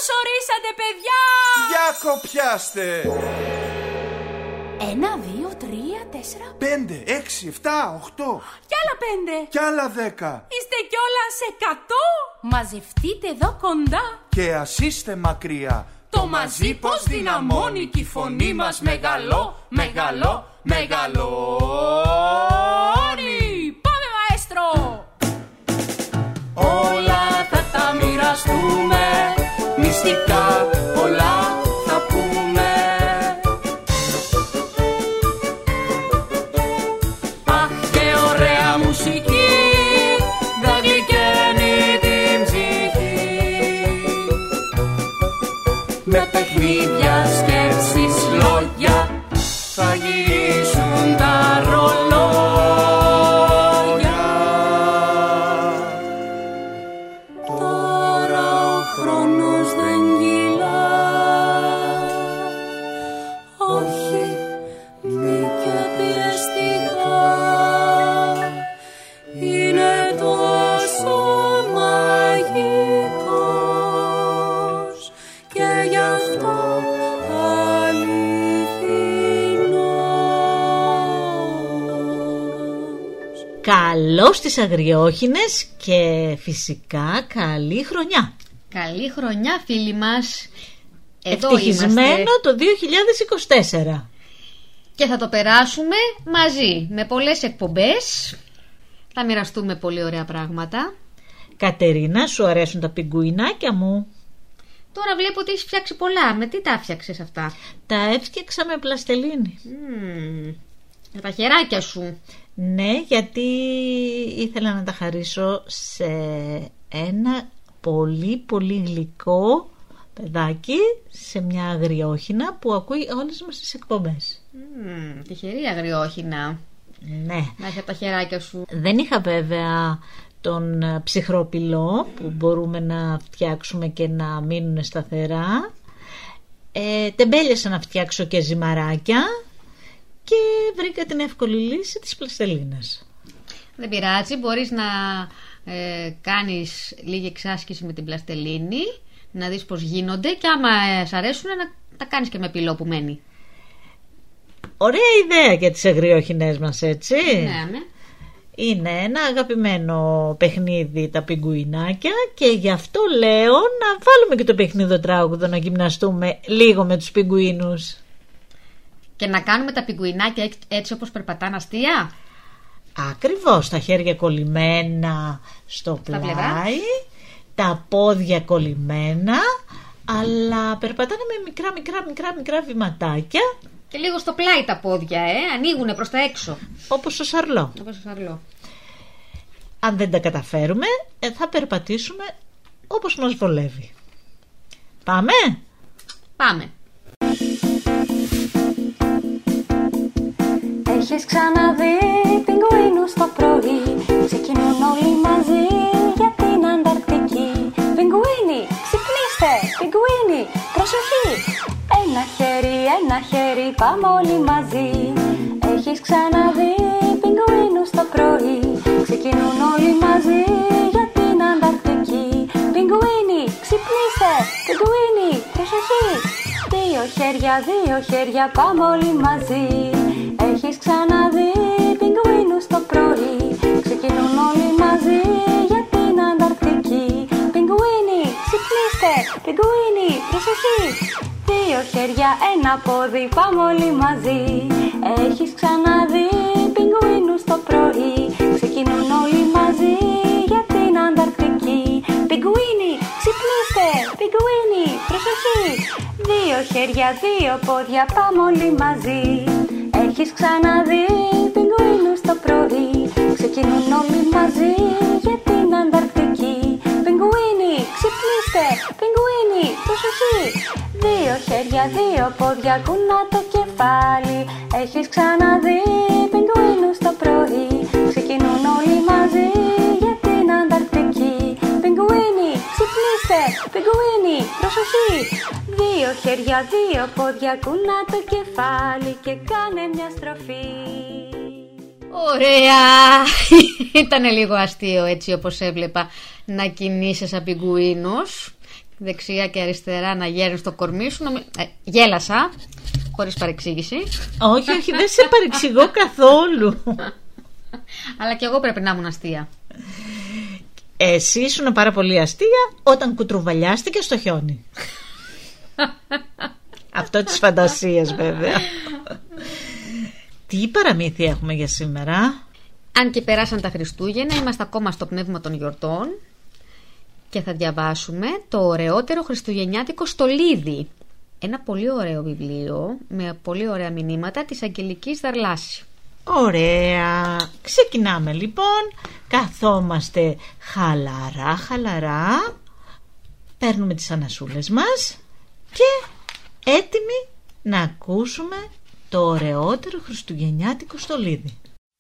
Καλώς ορίσατε, παιδιά! Για κοπιάστε! 1, 2, 3, 4, 5, 6, 7, 8. Κι άλλα 5. Κι άλλα 10. Είστε κιόλας 100. Μαζευτείτε εδώ κοντά. Και ας είστε μακριά. Το μαζί πως δυναμώνει κι η φωνή μας μεγαλώνει. Πάμε, μαέστρο! Όλα θα τα μοιραστούμε, μυστικά πολλά θα πούμε. Αχ, και ωραία μουσική, θα γλυκαίνει την ψυχή. Με παιχνίδια, σκέψεις, λόγια, θα γυρίσουν τα ρολόγια. Τώρα ο χρόνος δεν κυλά, όχι μη και πιεστικά. Είναι τόσο μαγικός και γι' αυτό Καλώς τις αγριόχινες και φυσικά καλή χρονιά. Καλή χρονιά, φίλοι μας. Ευτυχισμένο το 2024. Και θα το περάσουμε μαζί με πολλές εκπομπές. Θα μοιραστούμε πολύ ωραία πράγματα. Κατερίνα, σου αρέσουν τα πιγκουινάκια μου? Τώρα βλέπω ότι έχεις φτιάξει πολλά. Με τι τα φτιάξες αυτά? Τα έφτιαξα με πλαστελίνη. Με τα χεράκια σου. Ναι, γιατί ήθελα να τα χαρίσω σε ένα πολύ πολύ γλυκό παιδάκι, σε μια αγριόχινα που ακούει όλες μας τις εκπομπές. Τυχερή αγριόχινα. Ναι. Να έχει από τα χεράκια σου. Δεν είχα βέβαια τον ψυχρόπυλο που μπορούμε να φτιάξουμε και να μείνουν σταθερά. Τεμπέλιασα να φτιάξω και ζυμαράκια και βρήκα την εύκολη λύση της πλαστελίνας. Δεν πειράζει, μπορείς να κάνεις λίγη εξάσκηση με την πλαστελίνη, να δεις πως γίνονται και άμα σ' αρέσουν να τα κάνεις και με πυλό που μένει. Ωραία ιδέα για τις αγριόχινές μας, έτσι. Ναι. Είναι ένα αγαπημένο παιχνίδι τα πιγκουινάκια και γι' αυτό λέω να βάλουμε και το παιχνίδο-τράγουδο να γυμναστούμε λίγο με τους πιγκουίνους. Και να κάνουμε τα πιγκουινάκια έτσι όπως περπατάνε αστεία. Ακριβώς, τα χέρια κολλημένα στο πλάι, τα πόδια κολλημένα, αλλά περπατάνε με μικρά βηματάκια. Και λίγο στο πλάι τα πόδια, ανοίγουνε προς τα έξω. Όπως ο Σαρλό. Αν δεν τα καταφέρουμε, θα περπατήσουμε όπως μας βολεύει. Πάμε? Πάμε. Έχεις ξαναδεί πιγκουίνους το πρωί? Ξεκινούν όλοι μαζί για την Ανταρκτική. Πιγκουίνι, ξυπνήστε! Πιγκουίνι, προσοχή! Ένα χέρι, πάμε όλοι μαζί. Έχεις ξαναδεί πιγκουίνους το πρωί? Ξεκινούν όλοι μαζί για την Ανταρκτική. Πιγκουίνι, ξυπνήστε! Πιγκουίνι, προσοχή! Δύο χέρια, πάμε όλοι μαζί. Έχεις ξαναδεί πιγκουίνους το πρωί? Ξεκινούν όλοι μαζί για την Ανταρκτική. Πιγκουίνι, ξυπνήστε! Πιγκουίνι, προσοχή! Δύο χέρια, ένα πόδι, πάμε όλοι μαζί. Έχεις ξαναδεί πιγκουίνους το πρωί? Ξεκινούν όλοι μαζί για την Ανταρκτική. Πιγκουίνι, ξυπνήστε! Πιγκουίνι, προσοχή! Δύο χέρια, δύο πόδια, πάμε όλοι μαζί. Έχεις ξαναδεί πιγκουίνους το πρωί? Ξεκινούν όλοι μαζί για την Ανταρκτική. Πιγκουίνι, ξυπνήστε! Πιγκουίνι, προσοχή! Δύο χέρια, δύο πόδια, κουνά το κεφάλι. Έχεις ξαναδεί πιγκουίνους το πρωί? Ξεκινούν όλοι μαζί για την Ανταρκτική. Πιγκουίνι, ξυπνήστε! Πιγκουίνι, προσοχή! Δύο χέρια, δύο πόδια, κουνά το κεφάλι και κάνε μια στροφή. Ωραία! Ήτανε λίγο αστείο έτσι όπως έβλεπα να κινείσαι σαν πιγκουίνος. δεξιά και αριστερά να γέρνεις το κορμί σου. Γέλασα, χωρίς παρεξήγηση. Όχι, δεν σε παρεξηγώ καθόλου. Αλλά και εγώ πρέπει να ήμουν αστεία. Εσύ ήσουν πάρα πολύ αστεία όταν κουτρουβαλιάστηκες στο χιόνι. Αυτό της φαντασίας βέβαια. Τι παραμύθια έχουμε για σήμερα? Αν και περάσαν τα Χριστούγεννα, είμαστε ακόμα στο πνεύμα των γιορτών και θα διαβάσουμε το ωραιότερο χριστουγεννιάτικο στολίδι. Ένα πολύ ωραίο βιβλίο με πολύ ωραία μηνύματα της Αγγελικής Δαρλάση. Ωραία. Ξεκινάμε λοιπόν. Καθόμαστε χαλαρά. Παίρνουμε τις ανασούλες μας και έτοιμοι να ακούσουμε το ωραιότερο χριστουγεννιάτικο στολίδι.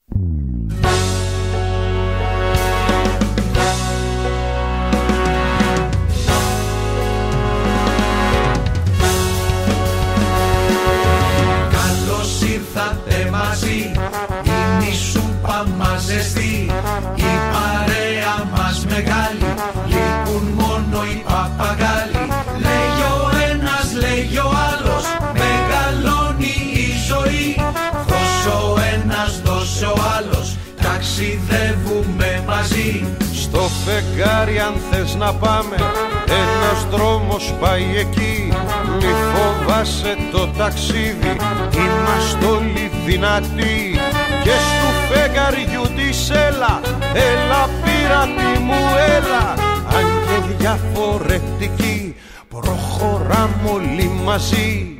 Καλώς ήρθατε μαζί, είναι η σούπα μας ζεστή, η παρέα μας μεγάλη, λείπουν μόνο οι παπαγάλοι. Λέγει ο ένας, λέγει ο άλλος, μεγαλώνει η ζωή. Δώσε ο ένας, δώσε ο άλλος, ταξιδεύουμε μαζί. Στο φεγγάρι αν θες να πάμε, ένας δρόμος πάει εκεί. Μη φοβάσαι το ταξίδι, είμαστε όλοι δυνατοί. Και στου φεγγαριού της έλα, έλα πειράτη μου έλα. Αν και διαφορετικοί, προχωράμε όλοι μαζί.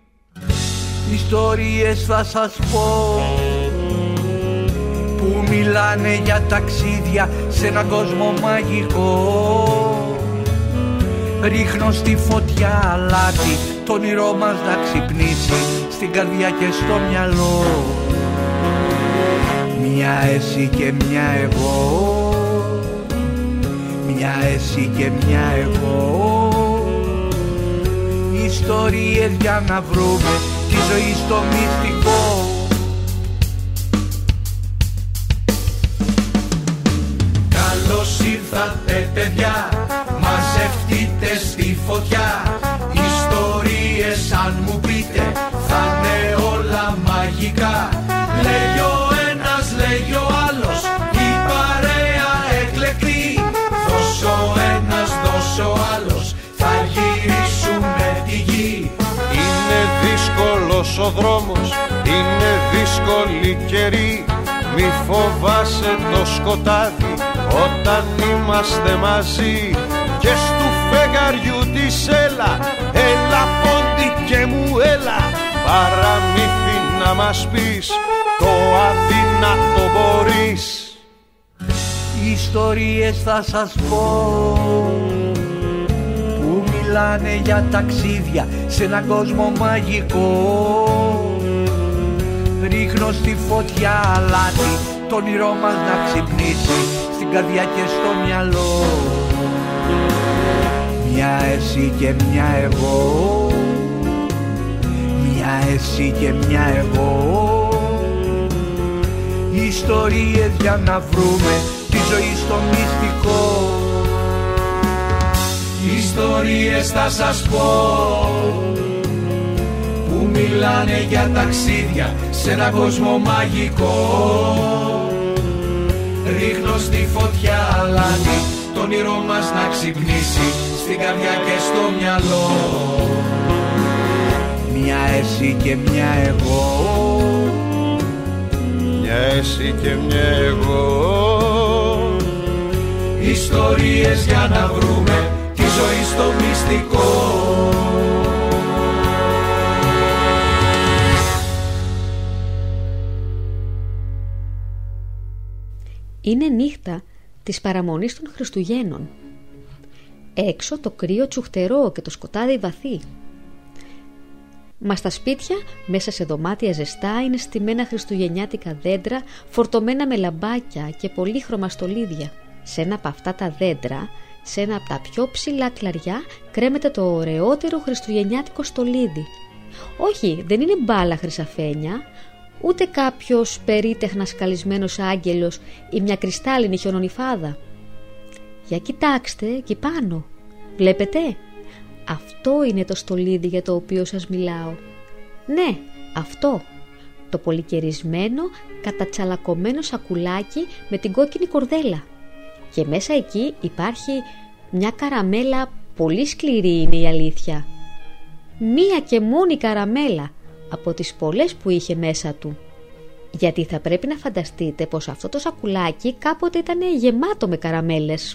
Ιστορίες θα σας πω που μιλάνε για ταξίδια σε έναν κόσμο μαγικό. Ρίχνω στη φωτιά αλάτι, το όνειρό μας να ξυπνήσει στην καρδιά και στο μυαλό. Μια εσύ και μια εγώ, μια εσύ και μια εγώ. Ιστορίες για να βρούμε τη ζωή στο μυστικό. Καλώς ήρθατε παιδιά, μαζευτείτε στη φωτιά. Ιστορίες αν μου πείτε, θα είναι όλα μαγικά. Λέγει ο ένας, λέγει ο άλλος, η παρέα εκλεκτή. Δώσε ο ένας, δώσε ο άλλος, θα γυρίσουμε τη γη. Είναι δύσκολος ο δρόμος, είναι δύσκολη καιρή. Μη φοβάσαι το σκοτάδι όταν είμαστε μαζί. Και στου φεγγαριού της έλα, έλα πόντι και μου έλα. Παραμύθι να μας πεις, το αδύνατο μπορείς. Ιστορίες θα σας πω που μιλάνε για ταξίδια σε έναν κόσμο μαγικό. Ρίχνω στη φωτιά αλάτι, το όνειρό μας να ξυπνήσει στην καρδιά και στο μυαλό. Μια εσύ και μια εγώ, μια εσύ και μια εγώ. Ιστορίες για να βρούμε τη ζωή στο μυστικό. Ιστορίες θα σας πω που μιλάνε για ταξίδια σε έναν κόσμο μαγικό. Ρίχνω στη φωτιά αλάτι, το όνειρό μας να ξυπνήσει στην καρδιά και στο μυαλό. Μια εσύ και μια εγώ, μια εσύ και μια εγώ. Ιστορίες για να βρούμε τη ζωή στο μυστικό. Είναι νύχτα της παραμονής των Χριστουγέννων. Έξω το κρύο τσουχτερό και το σκοτάδι βαθύ. Μα στα σπίτια, μέσα σε δωμάτια ζεστά, είναι στημένα χριστουγεννιάτικα δέντρα φορτωμένα με λαμπάκια και πολύχρωμα στολίδια. Σε ένα από αυτά τα δέντρα, σε ένα από τα πιο ψηλά κλαριά, κρέμεται το ωραιότερο χριστουγεννιάτικο στολίδι. Όχι, δεν είναι μπάλα χρυσαφένια, ούτε κάποιος περίτεχνα σκαλισμένος άγγελος ή μια κρυστάλλινη χιονονυφάδα. Για κοιτάξτε εκεί πάνω, βλέπετε, Αυτό είναι το στολίδι για το οποίο σας μιλάω. Ναι, αυτό. Το πολυκαιρισμένο, κατατσαλακωμένο σακουλάκι με την κόκκινη κορδέλα. Και μέσα εκεί υπάρχει μια καραμέλα πολύ σκληρή, είναι η αλήθεια. Μία και μόνη καραμέλα από τις πολλές που είχε μέσα του. Γιατί θα πρέπει να φανταστείτε πως αυτό το σακουλάκι κάποτε ήταν γεμάτο με καραμέλες.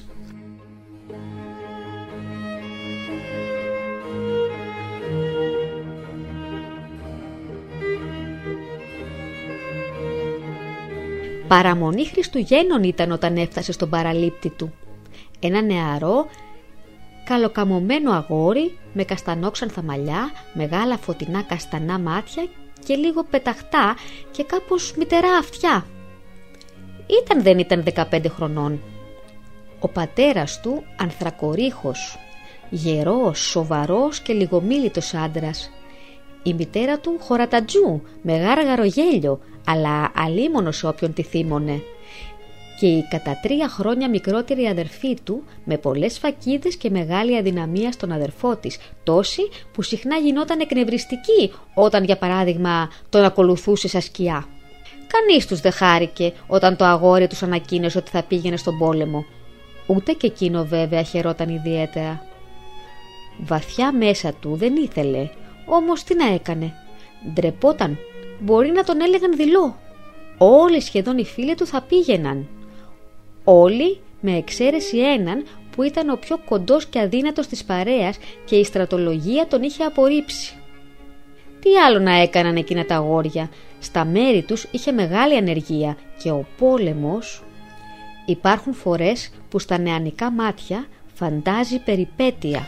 Παραμονή Χριστουγέννων ήταν όταν έφτασε στον παραλήπτη του. Ένα νεαρό, καλοκαμωμένο αγόρι με καστανόξανθα μαλλιά, μεγάλα φωτεινά καστανά μάτια και λίγο πεταχτά και κάπως μητερά αυτιά. Δεν ήταν 15 χρονών. Ο πατέρας του ανθρακορίχος, γερός, σοβαρός και λιγομίλητος άντρας. Η μητέρα του χωρατατζού με γάργαρο γέλιο, αλλά αλίμονος όποιον τη θύμωνε. Και η κατά 3 χρόνια μικρότερη αδερφή του με πολλές φακίδες και μεγάλη αδυναμία στον αδερφό της, τόση που συχνά γινόταν εκνευριστική όταν για παράδειγμα τον ακολουθούσε σαν σκιά. Κανείς τους δεν χάρηκε όταν το αγόρι τους ανακοίνωσε ότι θα πήγαινε στον πόλεμο. Ούτε και εκείνο βέβαια χαιρόταν ιδιαίτερα. Βαθιά μέσα του δεν ήθελε, όμως τι να έκανε. Ντρεπόταν, μπορεί να τον έλεγαν δειλό. Όλοι σχεδόν οι φίλοι του θα πήγαιναν. Όλοι με εξαίρεση έναν που ήταν ο πιο κοντός και αδύνατος της παρέας και η στρατολογία τον είχε απορρίψει. Τι άλλο να έκαναν εκείνα τα αγόρια, στα μέρη τους είχε μεγάλη ανεργία και ο πόλεμος... Υπάρχουν φορές που στα νεανικά μάτια φαντάζει περιπέτεια.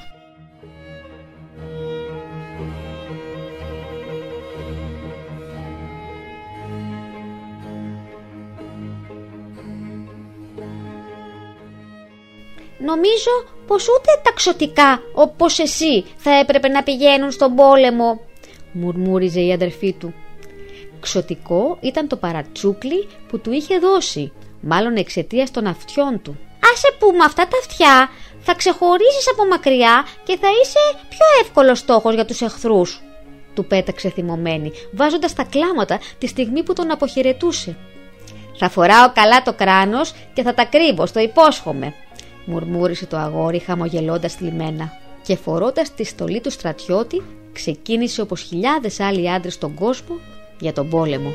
Νομίζω πως ούτε τα ξωτικά όπως εσύ θα έπρεπε να πηγαίνουν στον πόλεμο, μουρμούριζε η αδερφή του. Ξωτικό ήταν το παρατσούκλι που του είχε δώσει, μάλλον εξαιτίας των αυτιών του. Άσε που με αυτά τα αυτιά θα ξεχωρίσεις από μακριά και θα είσαι πιο εύκολος στόχος για τους εχθρούς, του πέταξε θυμωμένη, βάζοντας τα κλάματα τη στιγμή που τον αποχαιρετούσε. Θα φοράω καλά το κράνος και θα τα κρύβω, στο υπόσχομαι, μουρμούρισε το αγόρι χαμογελώντας θλιμμένα. Και φορώντας τη στολή του στρατιώτη ξεκίνησε όπως χιλιάδες άλλοι άντρες στον κόσμο για τον πόλεμο.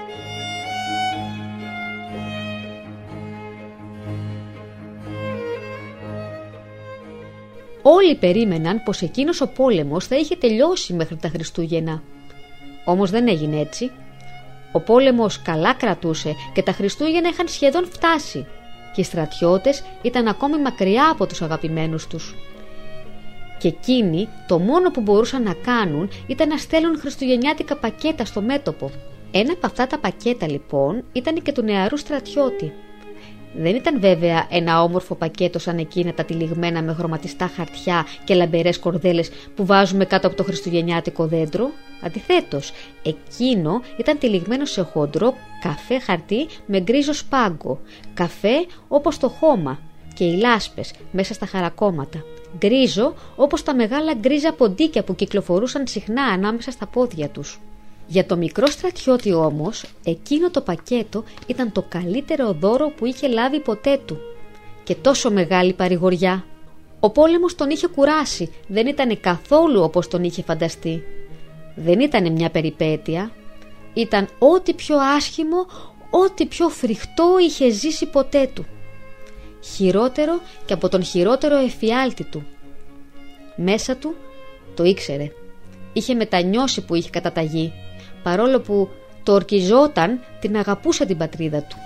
Όλοι περίμεναν πως εκείνος ο πόλεμος θα είχε τελειώσει μέχρι τα Χριστούγεννα. Όμως δεν έγινε έτσι. Ο πόλεμος καλά κρατούσε και τα Χριστούγεννα είχαν σχεδόν φτάσει και οι στρατιώτες ήταν ακόμη μακριά από τους αγαπημένους τους. Και εκείνοι το μόνο που μπορούσαν να κάνουν ήταν να στέλνουν χριστουγεννιάτικα πακέτα στο μέτωπο. Ένα από αυτά τα πακέτα λοιπόν ήταν και του νεαρού στρατιώτη. Δεν ήταν βέβαια ένα όμορφο πακέτο σαν εκείνα τα τυλιγμένα με χρωματιστά χαρτιά και λαμπερές κορδέλες που βάζουμε κάτω από το χριστουγεννιάτικο δέντρο. Αντιθέτως, εκείνο ήταν τυλιγμένο σε χοντρό καφέ χαρτί με γκρίζο σπάγκο, καφέ όπως το χώμα και οι λάσπες μέσα στα χαρακόμματα, γκρίζο όπως τα μεγάλα γκρίζα ποντίκια που κυκλοφορούσαν συχνά ανάμεσα στα πόδια τους. Για το μικρό στρατιώτη όμως, εκείνο το πακέτο ήταν το καλύτερο δώρο που είχε λάβει ποτέ του. Και τόσο μεγάλη παρηγοριά. Ο πόλεμος τον είχε κουράσει, δεν ήταν καθόλου όπως τον είχε φανταστεί. Δεν ήταν μια περιπέτεια, ήταν ό,τι πιο άσχημο, ό,τι πιο φρικτό είχε ζήσει ποτέ του. Χειρότερο και από τον χειρότερο εφιάλτη του. Μέσα του το ήξερε. Είχε μετανιώσει που είχε καταταγεί, παρόλο που το ορκιζόταν, την αγαπούσε την πατρίδα του.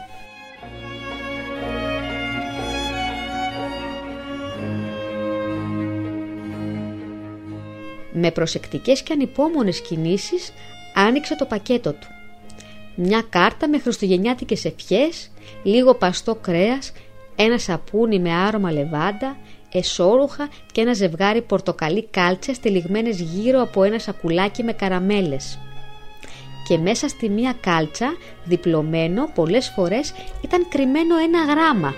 Με προσεκτικές και ανυπόμονες κινήσεις άνοιξε το πακέτο του. Μια κάρτα με χριστουγεννιάτικες ευχές, λίγο παστό κρέας, ένα σαπούνι με άρωμα λεβάντα, εσώρουχα και ένα ζευγάρι πορτοκαλί κάλτσες τυλιγμένες γύρω από ένα σακουλάκι με καραμέλες. Και μέσα στη μία κάλτσα, διπλωμένο πολλές φορές, ήταν κρυμμένο ένα γράμμα.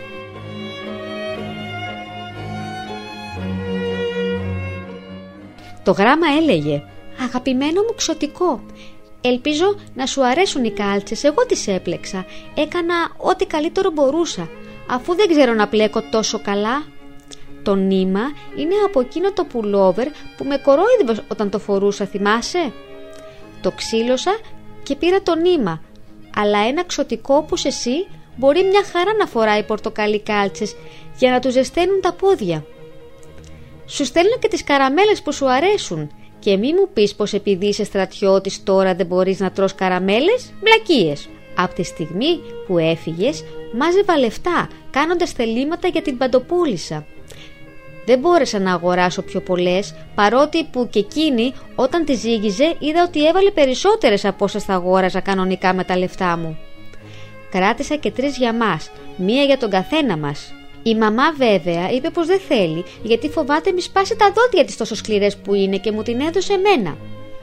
Το γράμμα έλεγε «Αγαπημένο μου Ξωτικό, ελπίζω να σου αρέσουν οι κάλτσες, εγώ τις έπλεξα. Έκανα ό,τι καλύτερο μπορούσα, αφού δεν ξέρω να πλέκω τόσο καλά». Το νήμα είναι από εκείνο το πουλόβερ που με κορόιδευες όταν το φορούσα, θυμάσαι? Το ξύλωσα και πήρα το νήμα, αλλά ένα Ξωτικό όπως εσύ μπορεί μια χαρά να φοράει πορτοκαλί κάλτσες για να του ζεσταίνουν τα πόδια. Σου στέλνω και τις καραμέλες που σου αρέσουν και μη μου πεις πως επειδή είσαι στρατιώτης τώρα δεν μπορείς να τρως καραμέλες, βλακίες. Από τη στιγμή που έφυγες μάζευα λεφτά κάνοντας θελήματα για την παντοπόλισσα. Δεν μπόρεσα να αγοράσω πιο πολλές, παρότι που και εκείνη όταν τη ζύγιζε είδα ότι έβαλε περισσότερες από όσες θα αγόραζα κανονικά με τα λεφτά μου. Κράτησα και 3 για μας, 1 για τον καθένα μας. Η μαμά βέβαια είπε πως δεν θέλει, γιατί φοβάται μη σπάσει τα δόντια της τόσο σκληρές που είναι και μου την έδωσε εμένα.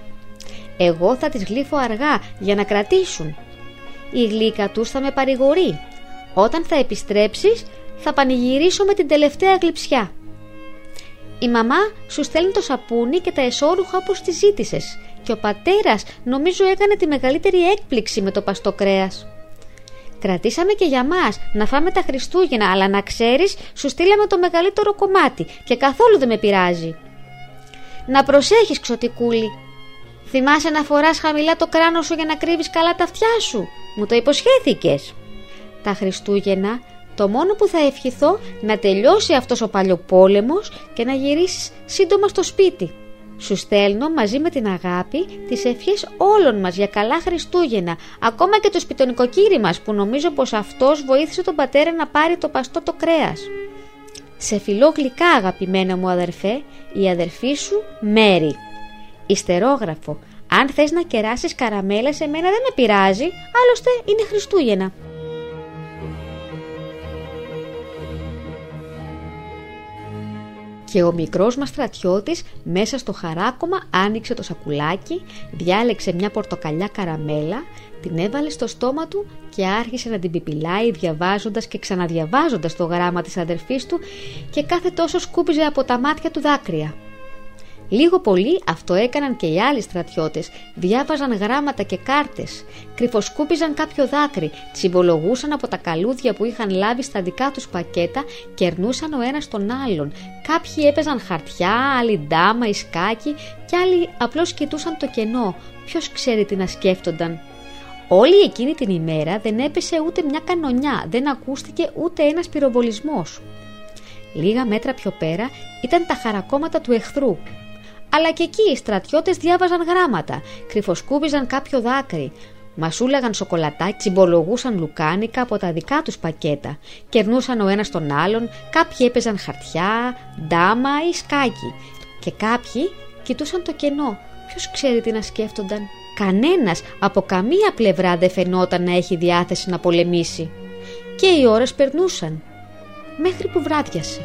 Εγώ θα τις γλύφω αργά για να κρατήσουν. Η γλύκα τους θα με παρηγορεί. Όταν θα επιστρέψεις θα πανηγυρίσω με την τελευταία γλυψιά. Η μαμά σου στέλνει το σαπούνι και τα εσώρουχα όπως τη ζήτησες και ο πατέρας νομίζω έκανε τη μεγαλύτερη έκπληξη με το παστό κρέας. Κρατήσαμε και για μας να φάμε τα Χριστούγεννα, αλλά να ξέρεις σου στείλαμε το μεγαλύτερο κομμάτι και καθόλου δεν με πειράζει. Να προσέχεις, Ξωτικούλη. Θυμάσαι να φοράς χαμηλά το κράνο σου για να κρύβεις καλά τα αυτιά σου. Μου το υποσχέθηκες. Τα Χριστούγεννα το μόνο που θα ευχηθώ να τελειώσει αυτός ο παλιοπόλεμος και να γυρίσεις σύντομα στο σπίτι. Σου στέλνω μαζί με την αγάπη τις ευχές όλων μας για καλά Χριστούγεννα, ακόμα και το σπιτονικοκύρι μας που νομίζω πως αυτός βοήθησε τον πατέρα να πάρει το παστό το κρέας. Σε φιλώ γλυκά, αγαπημένα μου αδερφέ, η αδερφή σου Μέρη. Ιστερόγραφο. Αν θες να κεράσεις καραμέλα σε μένα δεν με πειράζει, άλλωστε είναι Χριστούγεννα. Και ο μικρός μας στρατιώτης μέσα στο χαράκωμα άνοιξε το σακουλάκι, διάλεξε μια πορτοκαλιά καραμέλα, την έβαλε στο στόμα του και άρχισε να την πιπιλάει διαβάζοντας και ξαναδιαβάζοντας το γράμμα της αδερφής του και κάθε τόσο σκούπιζε από τα μάτια του δάκρυα. Λίγο πολύ αυτό έκαναν και οι άλλοι στρατιώτες, διάβαζαν γράμματα και κάρτες, κρυφοσκούπιζαν κάποιο δάκρυ, τσιμπολογούσαν από τα καλούδια που είχαν λάβει στα δικά τους πακέτα, κερνούσαν ο ένας τον άλλον. Κάποιοι έπαιζαν χαρτιά, άλλοι ντάμα ή σκάκι και άλλοι απλώς κοιτούσαν το κενό, ποιος ξέρει τι να σκέφτονταν. Όλη εκείνη την ημέρα δεν έπεσε ούτε μια κανονιά, δεν ακούστηκε ούτε ένας πυροβολισμός. Λίγα μέτρα πιο πέρα ήταν τα χαρακόμματα του εχθρού. Αλλά και εκεί οι στρατιώτες διάβαζαν γράμματα, κρυφοσκούμπιζαν κάποιο δάκρυ, μασούλαγαν σοκολατάκι, τσιμπολογούσαν λουκάνικα από τα δικά τους πακέτα, κερνούσαν ο ένας τον άλλον, κάποιοι έπαιζαν χαρτιά, ντάμα ή σκάκι και κάποιοι κοιτούσαν το κενό, ποιος ξέρει τι να σκέφτονταν. Κανένας από καμία πλευρά δεν φαινόταν να έχει διάθεση να πολεμήσει. Και οι ώρες περνούσαν, μέχρι που βράδιασε.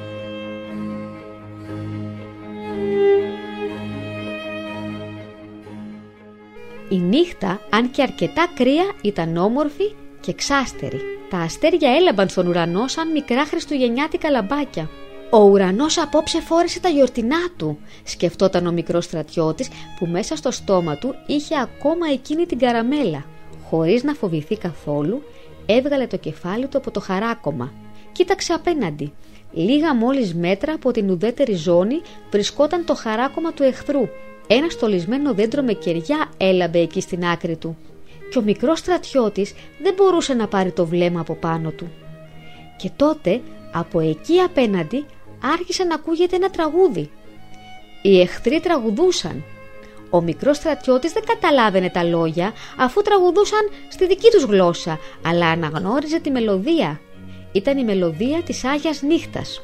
Η νύχτα, αν και αρκετά κρύα, ήταν όμορφη και ξάστερη. Τα αστέρια έλαμπαν στον ουρανό σαν μικρά χριστουγεννιάτικα λαμπάκια. «Ο ουρανός απόψε φόρεσε τα γιορτινά του», σκεφτόταν ο μικρός στρατιώτης που μέσα στο στόμα του είχε ακόμα εκείνη την καραμέλα. Χωρίς να φοβηθεί καθόλου, έβγαλε το κεφάλι του από το χαράκωμα. Κοίταξε απέναντι. Λίγα μόλις μέτρα από την ουδέτερη ζώνη βρισκόταν το χαράκωμα του εχθρού. Ένα στολισμένο δέντρο με κεριά έλαμπε εκεί στην άκρη του. Και ο μικρός στρατιώτης δεν μπορούσε να πάρει το βλέμμα από πάνω του. Και τότε από εκεί απέναντι άρχισε να ακούγεται ένα τραγούδι. Οι εχθροί τραγουδούσαν. Ο μικρός στρατιώτης δεν καταλάβαινε τα λόγια αφού τραγουδούσαν στη δική τους γλώσσα, αλλά αναγνώριζε τη μελωδία. Ήταν η μελωδία της Άγιας Νύχτας.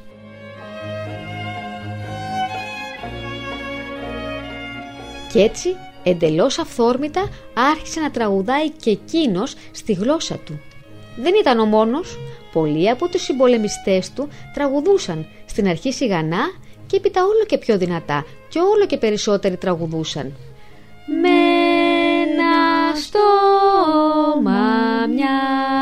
Κι έτσι, εντελώς αυθόρμητα, άρχισε να τραγουδάει και εκείνος στη γλώσσα του. Δεν ήταν ο μόνος. Πολλοί από τους συμπολεμιστές του τραγουδούσαν, στην αρχή σιγανά και έπειτα όλο και πιο δυνατά και όλο και περισσότεροι τραγουδούσαν. Με ένα στόμα μια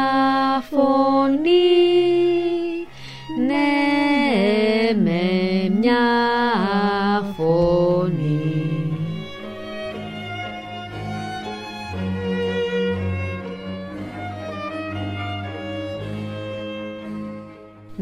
φωνή, ναι με μια φωνή.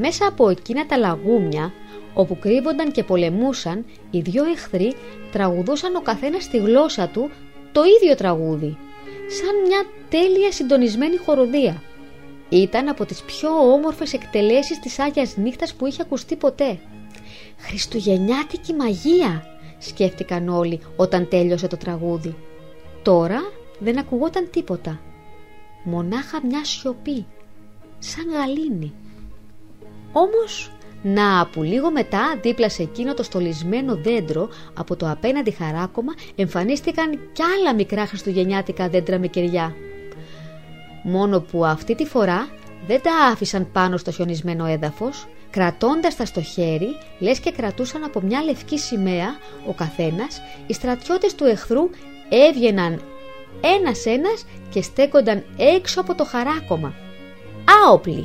μέσα από εκείνα τα λαγούμια, όπου κρύβονταν και πολεμούσαν, οι δύο εχθροί τραγουδούσαν ο καθένας στη γλώσσα του το ίδιο τραγούδι, σαν μια τέλεια συντονισμένη χοροδία. Ήταν από τις πιο όμορφες εκτελέσεις της Άγιας Νύχτας που είχε ακουστεί ποτέ. «Χριστουγεννιάτικη μαγεία», σκέφτηκαν όλοι όταν τέλειωσε το τραγούδι. Τώρα δεν ακουγόταν τίποτα, μονάχα μια σιωπή, σαν γαλήνη. Όμως, να που λίγο μετά, δίπλα σε εκείνο το στολισμένο δέντρο, από το απέναντι χαράκωμα εμφανίστηκαν κι άλλα μικρά χριστουγεννιάτικα δέντρα με κεριά. Μόνο που αυτή τη φορά δεν τα άφησαν πάνω στο χιονισμένο έδαφος, κρατώντας τα στο χέρι, λες και κρατούσαν από μια λευκή σημαία ο καθένας. Οι στρατιώτες του εχθρού έβγαιναν ένας-ένας και στέκονταν έξω από το χαράκωμα, άοπλοι.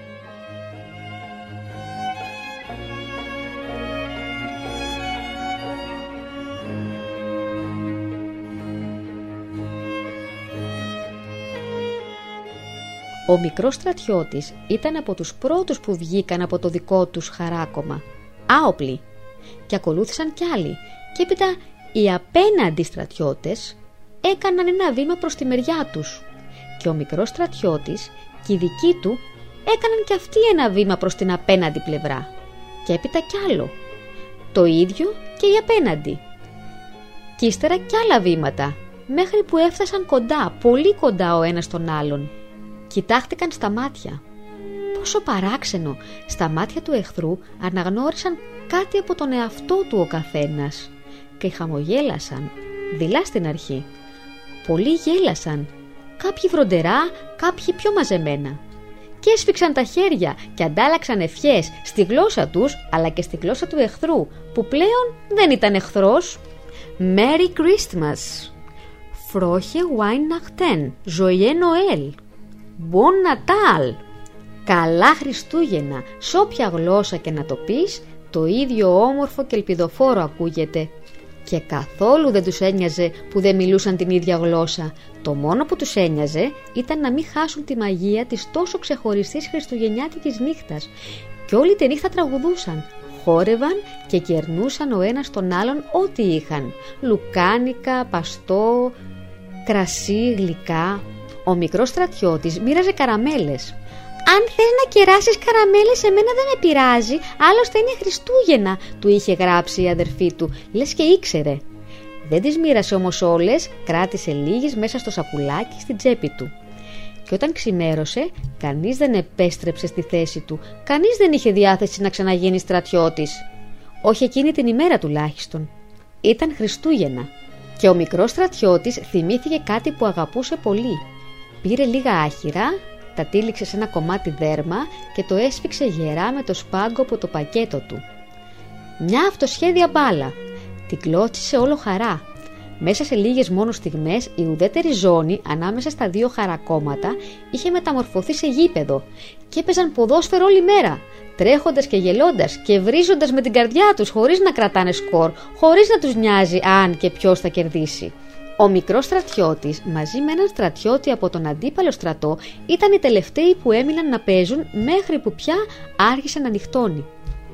Ο μικρός στρατιώτης ήταν από τους πρώτους που βγήκαν από το δικό τους χαράκωμα, άοπλοι, και ακολούθησαν κι άλλοι, και έπειτα οι απέναντι στρατιώτες έκαναν ένα βήμα προς τη μεριά τους, και ο μικρός στρατιώτης και οι δικοί του έκαναν κι αυτοί ένα βήμα προς την απέναντι πλευρά, και έπειτα κι άλλο, το ίδιο και οι απέναντι, και ύστερα κι άλλα βήματα, μέχρι που έφτασαν κοντά, πολύ κοντά ο ένας τον άλλον. Κοιτάχτηκαν στα μάτια. Πόσο παράξενο! Στα μάτια του εχθρού αναγνώρισαν κάτι από τον εαυτό του ο καθένας και χαμογέλασαν, δειλά στην αρχή. Πολλοί γέλασαν, κάποιοι φροντερά, κάποιοι πιο μαζεμένα. Και έσφιξαν τα χέρια και αντάλλαξαν ευχές στη γλώσσα τους, αλλά και στη γλώσσα του εχθρού, που πλέον δεν ήταν εχθρός. Merry Christmas! Frohe Weihnachten! Joyeux Noël! Bon Natal! Καλά Χριστούγεννα! Σ' όποια γλώσσα και να το πεις, το ίδιο όμορφο και ελπιδοφόρο ακούγεται. Και καθόλου δεν τους ένοιαζε που δεν μιλούσαν την ίδια γλώσσα. Το μόνο που τους ένοιαζε ήταν να μην χάσουν τη μαγεία της τόσο ξεχωριστής χριστουγεννιάτικης νύχτας. Και όλη τη νύχτα τραγουδούσαν, χόρευαν και κερνούσαν ο ένας τον άλλον ό,τι είχαν. Λουκάνικα, παστό, κρασί, γλυκά. Ο μικρός στρατιώτης μοίραζε καραμέλες. «Αν θες να κεράσεις καραμέλες, εμένα δεν με πειράζει, άλλωστε είναι Χριστούγεννα», του είχε γράψει η αδερφή του, λες και ήξερε. Δεν τις μοίρασε όμως όλες, κράτησε λίγες μέσα στο σακουλάκι στην τσέπη του. Και όταν ξημέρωσε, κανείς δεν επέστρεψε στη θέση του, κανείς δεν είχε διάθεση να ξαναγίνει στρατιώτης. Όχι εκείνη την ημέρα τουλάχιστον. Ήταν Χριστούγεννα. Και ο μικρός στρατιώτης θυμήθηκε κάτι που αγαπούσε πολύ. Πήρε λίγα άχυρα, τα τύλιξε σε ένα κομμάτι δέρμα και το έσφιξε γερά με το σπάγκο από το πακέτο του. Μια αυτοσχέδια μπάλα. Την κλώτσισε όλο χαρά. Μέσα σε λίγες μόνο στιγμές η ουδέτερη ζώνη ανάμεσα στα δύο χαρακόμματα είχε μεταμορφωθεί σε γήπεδο και έπαιζαν ποδόσφαιρο όλη μέρα, τρέχοντας και γελώντας και βρίζοντας με την καρδιά τους, χωρίς να κρατάνε σκορ, χωρίς να τους νοιάζει αν και ποιος θα κερδίσει. Ο μικρός στρατιώτης μαζί με έναν στρατιώτη από τον αντίπαλο στρατό ήταν οι τελευταίοι που έμειναν να παίζουν μέχρι που πια άρχισε να νυχτώνει.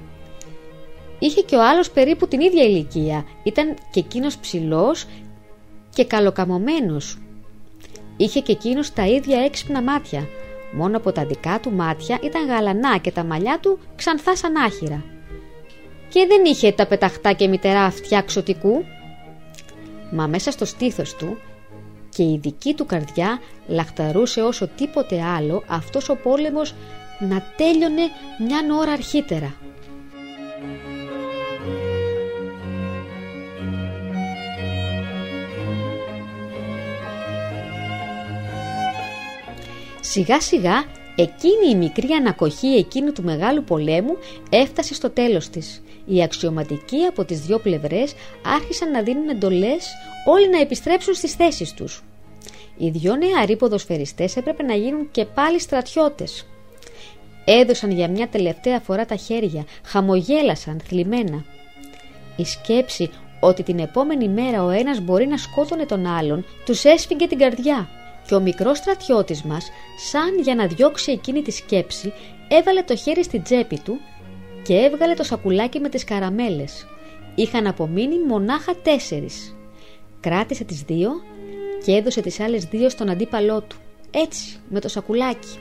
Είχε και ο άλλος περίπου την ίδια ηλικία, ήταν και εκείνος ψηλός και καλοκαμωμένος. Είχε και εκείνος τα ίδια έξυπνα μάτια, μόνο από τα δικά του μάτια ήταν γαλανά και τα μαλλιά του ξανθά σαν άχυρα. Και δεν είχε τα πεταχτά και μητερά αυτιά ξωτικού. Μα μέσα στο στήθος του και η δική του καρδιά λαχταρούσε όσο τίποτε άλλο αυτός ο πόλεμος να τέλειωνε μια ώρα αρχίτερα. Σιγά σιγά εκείνη η μικρή ανακοχή εκείνου του μεγάλου πολέμου έφτασε στο τέλος της. Οι αξιωματικοί από τις δύο πλευρές άρχισαν να δίνουν εντολές όλοι να επιστρέψουν στις θέσεις τους. Οι δυο νεαροί ποδοσφαιριστές έπρεπε να γίνουν και πάλι στρατιώτες. Έδωσαν για μια τελευταία φορά τα χέρια, χαμογέλασαν θλιμμένα. Η σκέψη ότι την επόμενη μέρα ο ένας μπορεί να σκότωνε τον άλλον τους έσφιγγε την καρδιά Και ο μικρός στρατιώτης μας, σαν για να διώξει εκείνη τη σκέψη, έβαλε το χέρι στην τσέπη του και έβγαλε το σακουλάκι με τις καραμέλες. Είχαν απομείνει μονάχα 4. Κράτησε τις 2 και έδωσε τις άλλες 2 στον αντίπαλό του, έτσι, με το σακουλάκι.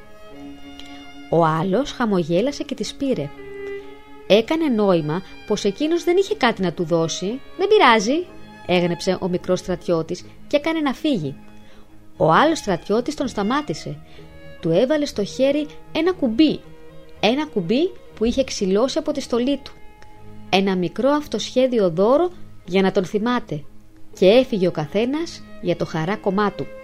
Ο άλλος χαμογέλασε και τις πήρε. Έκανε νόημα πως εκείνος δεν είχε κάτι να του δώσει. «Δεν πειράζει», έγνεψε ο μικρός στρατιώτης και έκανε να φύγει. Ο άλλος στρατιώτης τον σταμάτησε. Του έβαλε στο χέρι ένα κουμπί που είχε ξυλώσει από τη στολή του. Ένα μικρό αυτοσχέδιο δώρο για να τον θυμάται, και έφυγε ο καθένας για το χαράκωμά του.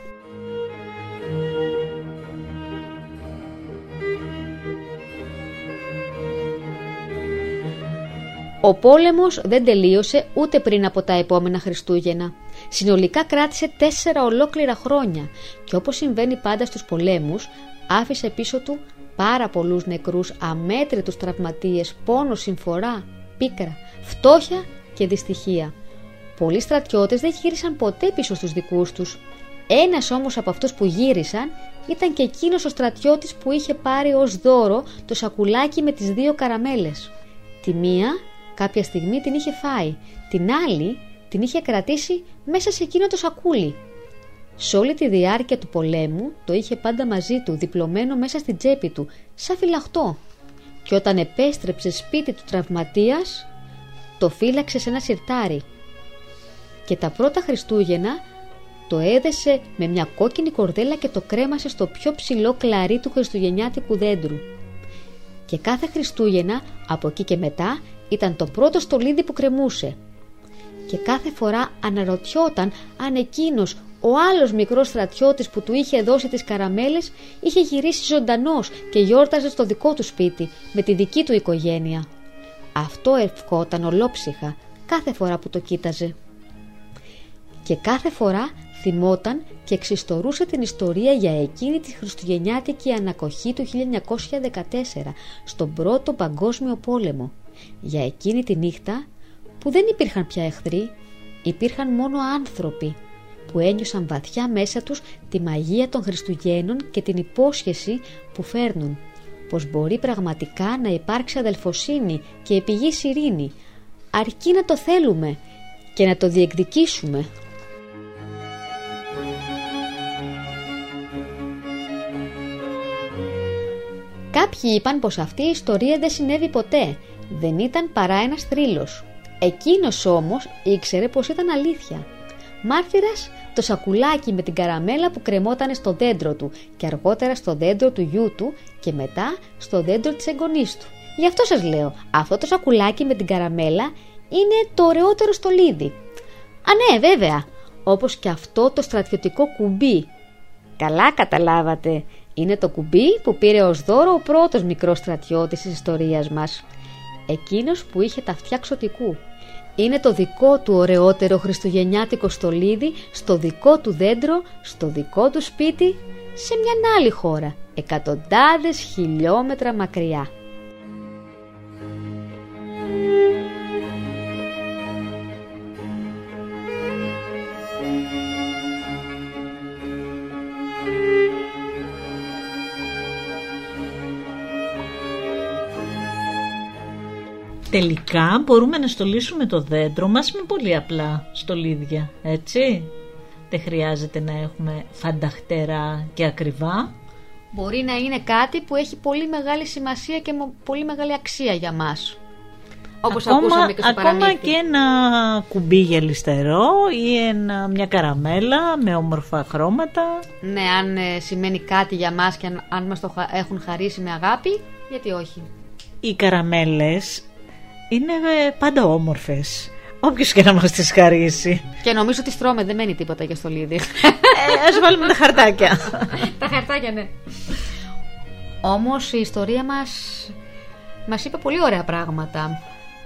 Ο πόλεμος δεν τελείωσε ούτε πριν από τα επόμενα Χριστούγεννα. Συνολικά κράτησε 4 ολόκληρα χρόνια και όπως συμβαίνει πάντα στους πολέμους, άφησε πίσω του πάρα πολλούς νεκρούς, αμέτρητους τραυματίες, πόνο, συμφορά, πίκρα, φτώχεια και δυστυχία. Πολλοί στρατιώτες δεν γύρισαν ποτέ πίσω στους δικούς τους. Ένας όμως από αυτούς που γύρισαν ήταν και εκείνος ο στρατιώτης που είχε πάρει ως δώρο το σακουλάκι με τις 2 καραμέλες. Τη μία κάποια στιγμή την είχε φάει, την άλλη την είχε κρατήσει μέσα σε εκείνο το σακούλι. Σε όλη τη διάρκεια του πολέμου το είχε πάντα μαζί του, διπλωμένο μέσα στην τσέπη του, σαν φυλαχτό. Και όταν επέστρεψε σπίτι του τραυματίας, το φύλαξε σε ένα σιρτάρι. Και τα πρώτα Χριστούγεννα το έδεσε με μια κόκκινη κορδέλα και το κρέμασε στο πιο ψηλό κλαρί του χριστουγεννιάτικου δέντρου. Και κάθε Χριστούγεννα από εκεί και μετά ήταν το πρώτο στολίδι που κρεμούσε. Και κάθε φορά αναρωτιόταν αν εκείνος, ο άλλος μικρός στρατιώτης που του είχε δώσει τις καραμέλες, είχε γυρίσει ζωντανός και γιόρταζε στο δικό του σπίτι με τη δική του οικογένεια. Αυτό ευχόταν ολόψυχα κάθε φορά που το κοίταζε. Και κάθε φορά θυμόταν και εξιστορούσε την ιστορία για εκείνη τη χριστουγεννιάτικη ανακοχή του 1914 στον Πρώτο Παγκόσμιο Πόλεμο. Για εκείνη τη νύχτα που δεν υπήρχαν πια εχθροί, υπήρχαν μόνο άνθρωποι που ένιωσαν βαθιά μέσα τους τη μαγεία των Χριστουγέννων και την υπόσχεση που φέρνουν, πως μπορεί πραγματικά να υπάρξει αδελφοσύνη και επιγής ειρήνη, αρκεί να το θέλουμε και να το διεκδικήσουμε. Κάποιοι είπαν πως αυτή η ιστορία δεν συνέβη ποτέ, δεν ήταν παρά ένας θρύλος. Εκείνος όμως ήξερε πως ήταν αλήθεια. Μάρτυρας το σακουλάκι με την καραμέλα που κρεμόταν στο δέντρο του και αργότερα στο δέντρο του γιού του και μετά στο δέντρο της εγγονής του. Γι' αυτό σας λέω, αυτό το σακουλάκι με την καραμέλα είναι το ωραιότερο στολίδι. Α, ναι, βέβαια, όπως και αυτό το στρατιωτικό κουμπί. Καλά καταλάβατε, είναι το κουμπί που πήρε ως δώρο ο πρώτος μικρός στρατιώτης της ιστορίας μας. Εκείνος που είχε τα αυτιά ξωτικού. Είναι το δικό του ωραιότερο χριστουγεννιάτικο στολίδι, στο δικό του δέντρο, στο δικό του σπίτι, σε μια άλλη χώρα, εκατοντάδες χιλιόμετρα μακριά. Τελικά μπορούμε να στολίσουμε το δέντρο μας με πολύ απλά στολίδια, έτσι. Δεν χρειάζεται να έχουμε φανταχτερά και ακριβά. Μπορεί να είναι κάτι που έχει πολύ μεγάλη σημασία και πολύ μεγάλη αξία για μας. Όπως ακούσαμε και στο παραμύθι. Ακόμα και ένα κουμπί γυαλιστερό ή μια καραμέλα με όμορφα χρώματα. Ναι, αν σημαίνει κάτι για μας και αν μας το έχουν χαρίσει με αγάπη, γιατί όχι. Οι καραμέλες είναι πάντα όμορφες, όποιος και να μας τις χαρίσει. Και νομίζω ότι στρώμε, δεν μένει τίποτα για στολίδι. Ας βάλουμε τα χαρτάκια. Τα χαρτάκια, ναι. Όμως η ιστορία μας είπε πολύ ωραία πράγματα.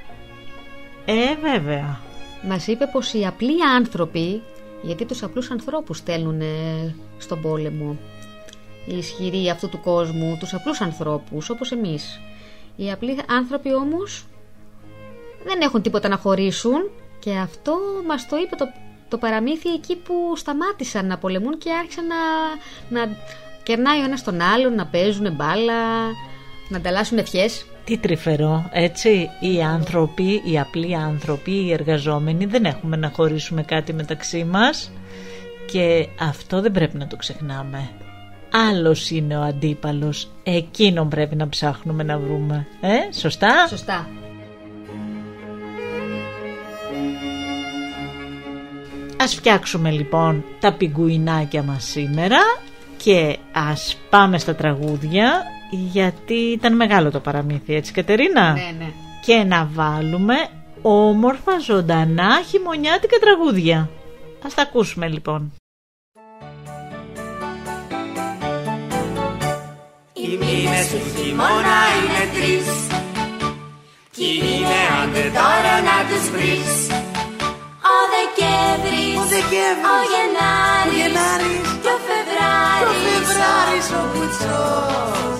Βέβαια. Μας είπε πως οι απλοί άνθρωποι, γιατί τους απλούς ανθρώπους στέλνουν στον πόλεμο, οι ισχυροί αυτού του κόσμου, τους απλούς ανθρώπους όπως εμείς. Οι απλοί άνθρωποι όμως δεν έχουν τίποτα να χωρίσουν και αυτό μας το είπε το το παραμύθι εκεί που σταμάτησαν να πολεμούν και άρχισαν να κερνάει ο ένας τον άλλον, να παίζουν μπάλα, να ανταλλάσσουν ευχές. Τι τρυφερό, έτσι. Οι άνθρωποι, οι απλοί άνθρωποι, οι εργαζόμενοι δεν έχουμε να χωρίσουμε κάτι μεταξύ μας και αυτό δεν πρέπει να το ξεχνάμε. Άλλος είναι ο αντίπαλος, εκείνον πρέπει να ψάχνουμε να βρούμε. Σωστά? Σωστά. Ας φτιάξουμε λοιπόν τα πιγκουινάκια μας σήμερα και ας πάμε στα τραγούδια, γιατί ήταν μεγάλο το παραμύθι, έτσι Κατερίνα? Ναι. Και να βάλουμε όμορφα ζωντανά χειμωνιάτικα τραγούδια. Ας τα ακούσουμε λοιπόν. Οι μήνες του χειμώνα είναι 3 κι είναι άντε τώρα να τους βρεις. Ο Δεκέμβρης, ο Γενάρης και ο Φεβράρης ο κουτσός.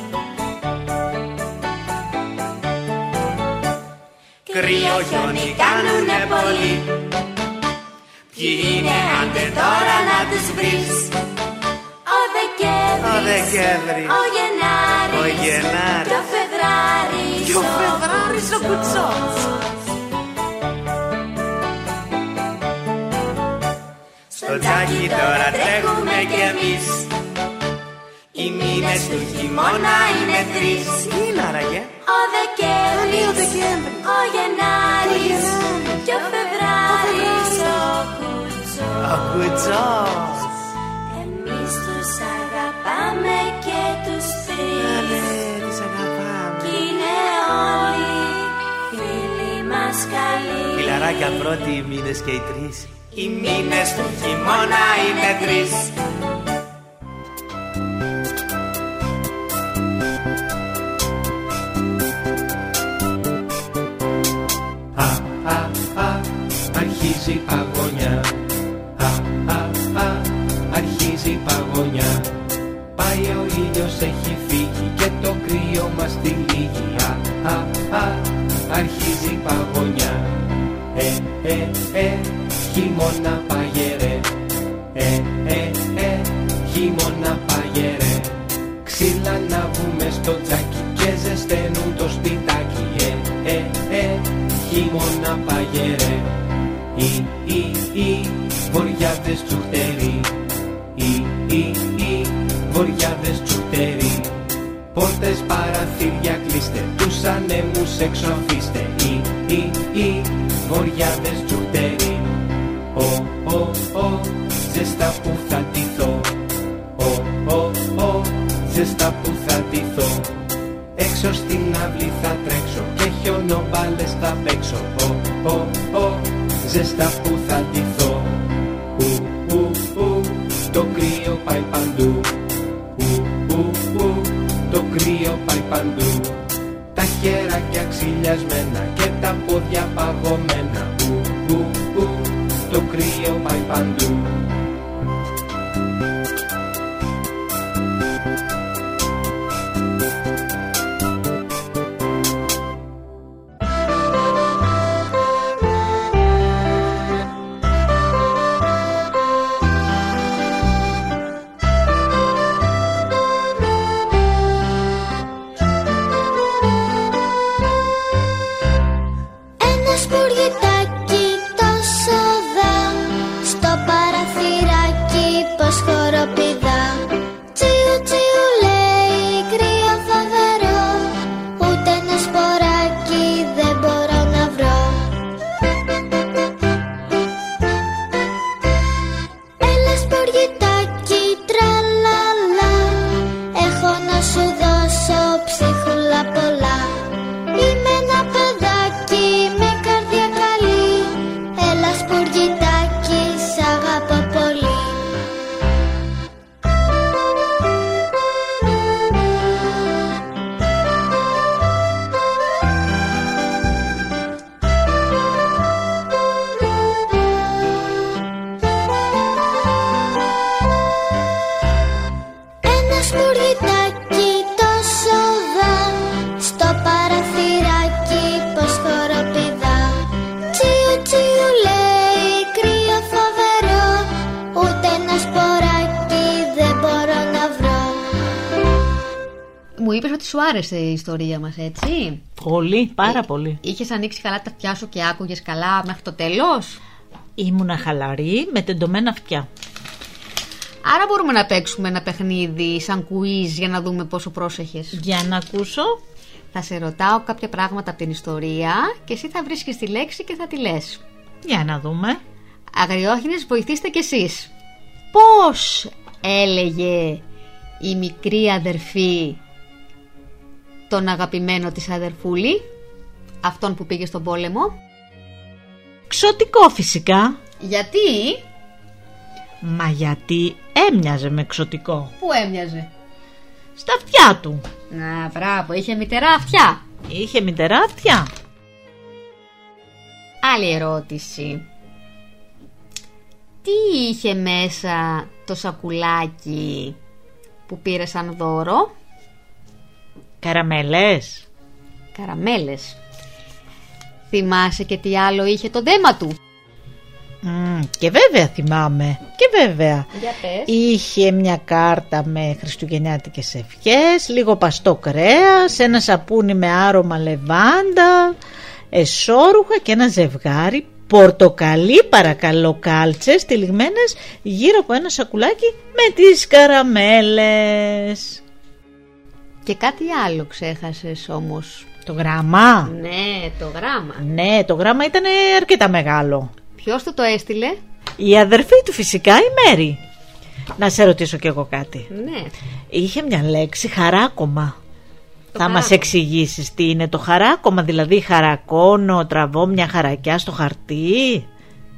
Κρύο χιόνι κάνουνε πολύ. Ποιοι είναι άντε τώρα να τους βρεις. Ο Δεκέμβρης, ο Γενάρης και ο Φεβράρης ο κουτσός. Στο τζάκι τώρα τρέχουμε κι εμείς. Οι μήνες του χειμώνα είναι 3. Είναι άραγε. Ο Δεκέμβρης, ο Γενάρης και ο Φεβράρης ο κουτσός. Εμείς τους αγαπάμε και τους 3. Κι είναι όλοι φίλοι μας καλοί. Φιλαράκια πρώτοι οι μήνες και οι 3. Οι μήνες του χειμώνα είναι 3. Αρχίζει η παγωνιά. Αρχίζει η παγωνιά. Πάει ο ήλιος, έχει φύγει και το κρύο μας τυλίγει. Αρχίζει η παγωνιά. Χειμώνα παγερέ. Χειμώνα παγερέ. Ξύλα να βγούμε στο τζάκι και ζεσταίνουν το σπιτάκι. Χειμώνα παγερέ. Οι βοριάδες τσουχτεροί. Οι βοριάδες τσουχτεροί. Πόρτες παραθύρια κλείστε, τους ανέμους έξω αφήστε. Οι βοριάδες τσουχτεροί. Ζεστά που θα ντυθώ. Ζεστά που θα ντυθώ. Έξω στην αυλή θα τρέξω και χιονομπάλες θα παίξω. Ζεστά που θα ντυθώ. Το κρύο πάει παντού. Το κρύο πάει παντού. Τα χέρια ξυλιασμένα και τα πόδια παγωμένα. Το κρύο πάει παντού. Ένα σπουργητάκι τόσο δα στο παραθύρι. ότι σου άρεσε η ιστορία μας, έτσι? Πολύ, πάρα πολύ. Είχες ανοίξει καλά τα αυτιά σου και άκουγες καλά μέχρι το τέλος? Ήμουνα χαλαρή με τεντωμένα αυτιά. Άρα μπορούμε να παίξουμε ένα παιχνίδι σαν quiz για να δούμε πόσο πρόσεχες. Για να ακούσω. Θα σε ρωτάω κάποια πράγματα από την ιστορία και εσύ θα βρίσκεις τη λέξη και θα τη λες. Για να δούμε. Αγριόχινες, βοηθήστε κι εσείς. Πώς έλεγε η μικρή αδερφή τον αγαπημένο της αδερφούλη, αυτόν που πήγε στον πόλεμο? Ξωτικό φυσικά. Γιατί? Μα γιατί έμοιαζε με ξωτικό. Πού έμοιαζε? Στα αυτιά του. Να, μπράβο, είχε μητερά αυτιά. Είχε μητερά αυτιά. Άλλη ερώτηση. Τι είχε μέσα το σακουλάκι που πήρε σαν δώρο? Καραμέλες. Καραμέλες. Θυμάσαι και τι άλλο είχε το δέμα του? Και βέβαια θυμάμαι. Και βέβαια. Για πες. Είχε μια κάρτα με χριστουγεννιάτικες ευχές, λίγο παστό κρέας, ένα σαπούνι με άρωμα λεβάντα, εσώρουχα και ένα ζευγάρι πορτοκαλί παρακαλώ κάλτσες τυλιγμένες γύρω από ένα σακουλάκι με τις καραμέλες. Και κάτι άλλο ξέχασες όμως. Το γράμμα. Ναι, το γράμμα. Ναι, το γράμμα ήταν αρκετά μεγάλο. Ποιος του το έστειλε? Η αδερφή του φυσικά, η Μέρη. Να σε ρωτήσω κι εγώ κάτι. Ναι. Είχε μια λέξη, χαράκωμα. Θα χαράκωμα. μας εξηγήσεις τι είναι το χαράκωμα? Δηλαδή χαρακώνω, τραβώ μια χαρακιά στο χαρτί?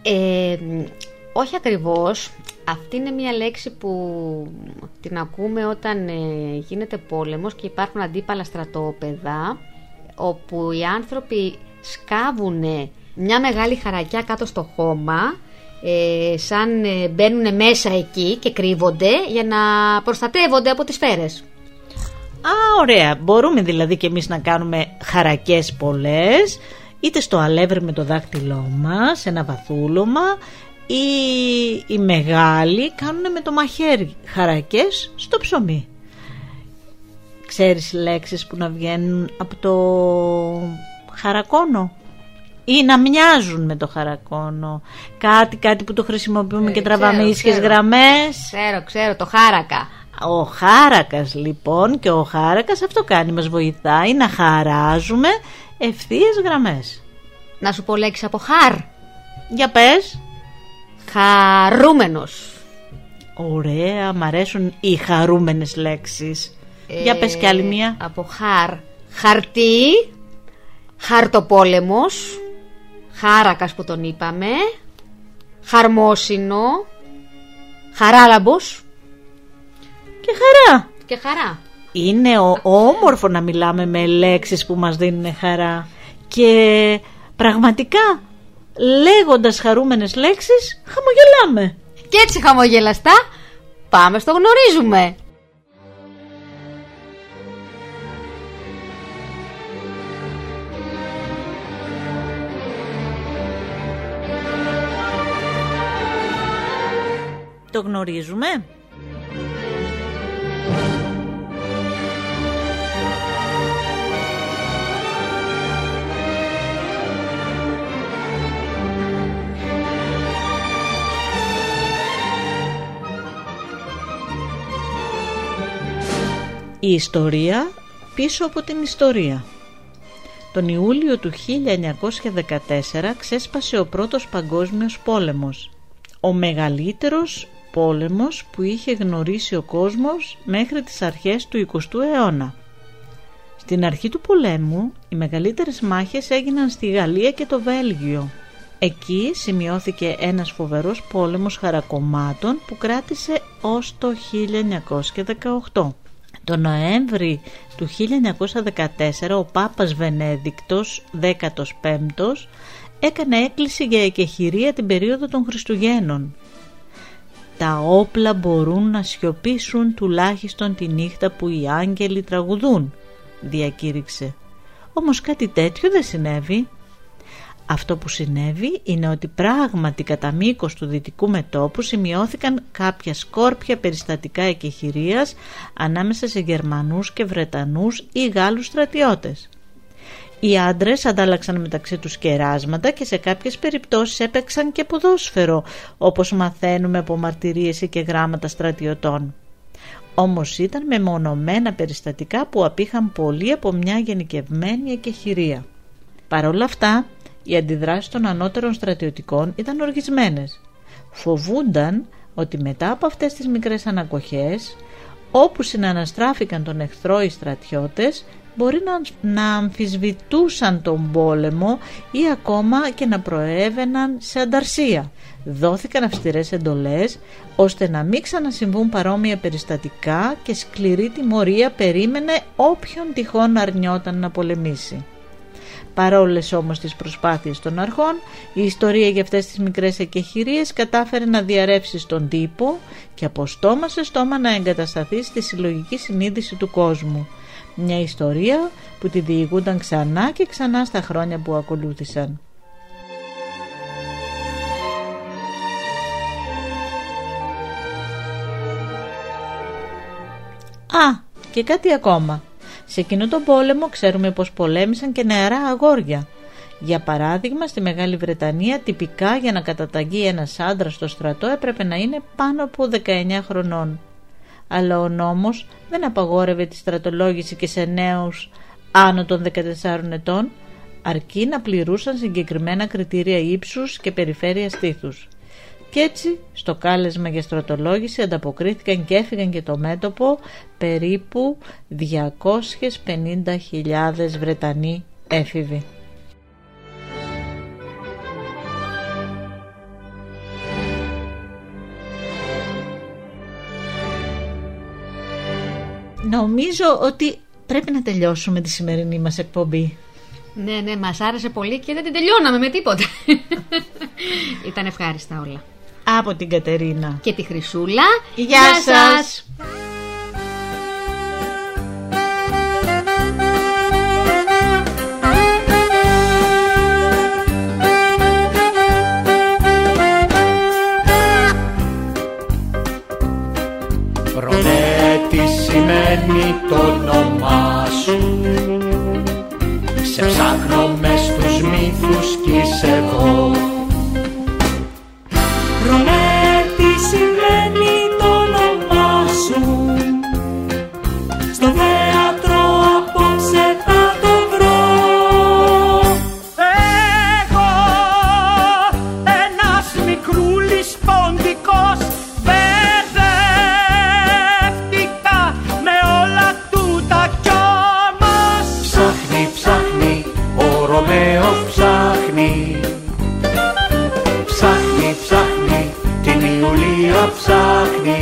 Όχι ακριβώς. Αυτή είναι μια λέξη που την ακούμε όταν γίνεται πόλεμος και υπάρχουν αντίπαλα στρατόπεδα, όπου οι άνθρωποι σκάβουν μια μεγάλη χαρακιά κάτω στο χώμα, σαν μπαίνουν μέσα εκεί και κρύβονται για να προστατεύονται από τις σφαίρες. Α, ωραία. Μπορούμε δηλαδή και εμείς να κάνουμε χαρακές πολλές, είτε στο αλεύρι με το δάχτυλό μας, ένα βαθούλωμα, ή οι μεγάλοι κάνουν με το μαχαίρι χαρακές στο ψωμί. Ξέρεις λέξεις που να βγαίνουν από το χαρακώνο ή να μοιάζουν με το χαρακώνο? Κάτι που το χρησιμοποιούμε και τραβάμε ίσχυες γραμμές. Ξέρω, το χάρακα. Ο χάρακας λοιπόν, και ο χάρακας αυτό κάνει, μας βοηθάει να χαράζουμε ευθείες γραμμές. Να σου πω λέξη από χαρ. Για πες. Χαρούμενος. Ωραία, μ' αρέσουν οι χαρούμενες λέξεις. Για πες κι άλλη μία. Από χαρ. Χαρτί. Χαρτοπόλεμος. Χάρακας που τον είπαμε. Χαρμόσυνο. Χαράλαμπος. Και χαρά. Και χαρά. Είναι όμορφο να μιλάμε με λέξεις που μας δίνουν χαρά. Και πραγματικά λέγοντας χαρούμενες λέξεις χαμογελάμε. Και έτσι χαμογελαστά πάμε στο γνωρίζουμε. Το γνωρίζουμε. Η ιστορία πίσω από την ιστορία. Τον Ιούλιο του 1914 ξέσπασε ο πρώτος παγκόσμιος πόλεμος. Ο μεγαλύτερος πόλεμος που είχε γνωρίσει ο κόσμος μέχρι τις αρχές του 20ου αιώνα. Στην αρχή του πολέμου οι μεγαλύτερες μάχες έγιναν στη Γαλλία και το Βέλγιο. Εκεί σημειώθηκε ένας φοβερός πόλεμος χαρακομμάτων που κράτησε ως το 1918. Το Νοέμβρη του 1914 ο Πάπας Βενέδικτος 15ος έκανε έκκληση για εκεχηρία την περίοδο των Χριστουγέννων. Τα όπλα μπορούν να σιωπήσουν τουλάχιστον τη νύχτα που οι άγγελοι τραγουδούν, διακήρυξε. Όμως κάτι τέτοιο δεν συνέβη. Αυτό που συνέβη είναι ότι πράγματι κατά μήκος του δυτικού μετώπου σημειώθηκαν κάποια σκόρπια περιστατικά εκεχηρίας ανάμεσα σε Γερμανούς και Βρετανούς ή Γάλλους στρατιώτες. Οι άντρες αντάλλαξαν μεταξύ τους κεράσματα και σε κάποιες περιπτώσεις έπαιξαν και ποδόσφαιρο, όπως μαθαίνουμε από μαρτυρίες και γράμματα στρατιωτών. Όμως ήταν μεμονωμένα περιστατικά που απήχαν πολύ από μια γενικευμένη εκεχηρία. Παρ' όλα αυτά, οι αντιδράσεις των ανώτερων στρατιωτικών ήταν οργισμένες. Φοβούνταν ότι μετά από αυτές τις μικρές ανακοχές, όπου συναναστράφηκαν τον εχθρό οι στρατιώτες, μπορεί να αμφισβητούσαν τον πόλεμο ή ακόμα και να προέβαιναν σε ανταρσία. Δόθηκαν αυστηρές εντολές ώστε να μην ξανασυμβούν παρόμοια περιστατικά και σκληρή τιμωρία περίμενε όποιον τυχόν αρνιόταν να πολεμήσει. Παρόλες όμως τις προσπάθειες των αρχών, η ιστορία για αυτές τις μικρές εκεχηρίες κατάφερε να διαρρεύσει στον τύπο και από στόμα σε στόμα να εγκατασταθεί στη συλλογική συνείδηση του κόσμου. Μια ιστορία που τη διηγούνταν ξανά και ξανά στα χρόνια που ακολούθησαν. Και κάτι ακόμα. Σε εκείνο τον πόλεμο ξέρουμε πως πολέμησαν και νεαρά αγόρια. Για παράδειγμα, στη Μεγάλη Βρετανία τυπικά για να καταταγεί ένας άντρας στο στρατό έπρεπε να είναι πάνω από 19 χρονών. Αλλά ο νόμος δεν απαγόρευε τη στρατολόγηση και σε νέους άνω των 14 ετών, αρκεί να πληρούσαν συγκεκριμένα κριτήρια ύψους και περιφέρειας στήθους. Κι έτσι στο κάλεσμα για στρατολόγηση ανταποκρίθηκαν και έφυγαν και το μέτωπο περίπου 250.000 Βρετανοί έφηβοι. Νομίζω ότι πρέπει να τελειώσουμε τη σημερινή μας εκπομπή. Ναι, μας άρεσε πολύ και δεν την τελειώναμε με τίποτα. Ήταν ευχάριστα όλα. Από την Κατερίνα και τη Χρυσούλα. Γεια σας! Ρωμέ, τι σημαίνει το όνομά σου? Σε ψάχνω μες στους μύθους κι είσαι εδώ. Ρωμέ, τι σημαίνει το όνομά σου? Στο θέατρο απόψε θα το βρω. Εγώ, ένας μικρούλης ποντικός, μπερδεύτηκα με όλα τούτα κι όμως ψάχνει, ψάχνει, ο Ρωμαίο ψάχνει. Ψάχνει, ψάχνει, την Ιουλία ψάχνει.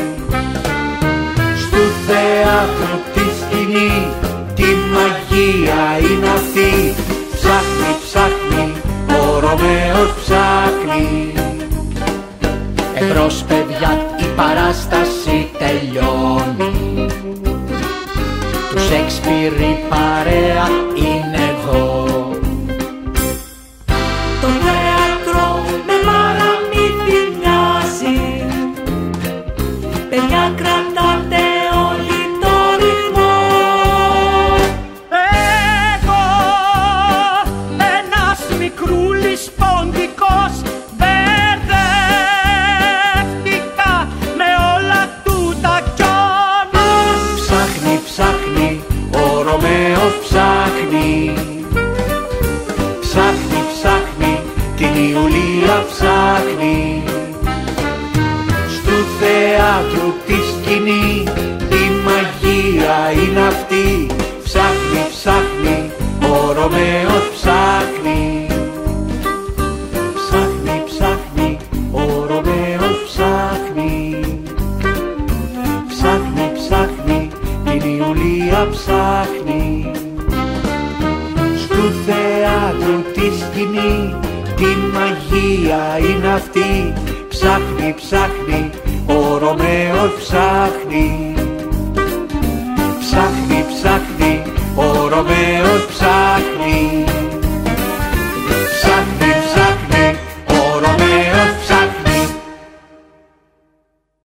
Στου θέατρου τη σκηνή, τη μαγεία είναι αυτή. Ψάχνει, ψάχνει, ο Ρωμαίος ψάχνει. Εμπρός παιδιά, η παράσταση τελειώνει. Του Σέξπιρ η παρέα είναι εδώ. Το θέατρο με παραμύθι μοιάζει. Παιδιά, κρατάτε όλοι το ρυθμό. Εγώ, ένας μικρούλης ποντικός, μπερδεύτηκα με όλα τούτα κι όμως ψάχνει, ψάχνει, ο Ρωμαίος ψάχνει. Ψάχνει, ψάχνει, την Ιουλία ψάχνει. Στου θέατρου τη σκηνή, τη μαγεία είναι αυτή. Ψάχνει, ψάχνει, ο Ρωμαίος ψάχνει. Ψάχνει, ψάχνει, ο Ρωμαίος ψάχνει. Ψάχνει, ψάχνει, την Ιουλία ψάχνει. Στου θέατρου τη σκηνή, τη μαγεία είναι αυτή. Ψάχνει, ψάχνει, ο Ρωμαίος ψάχνει.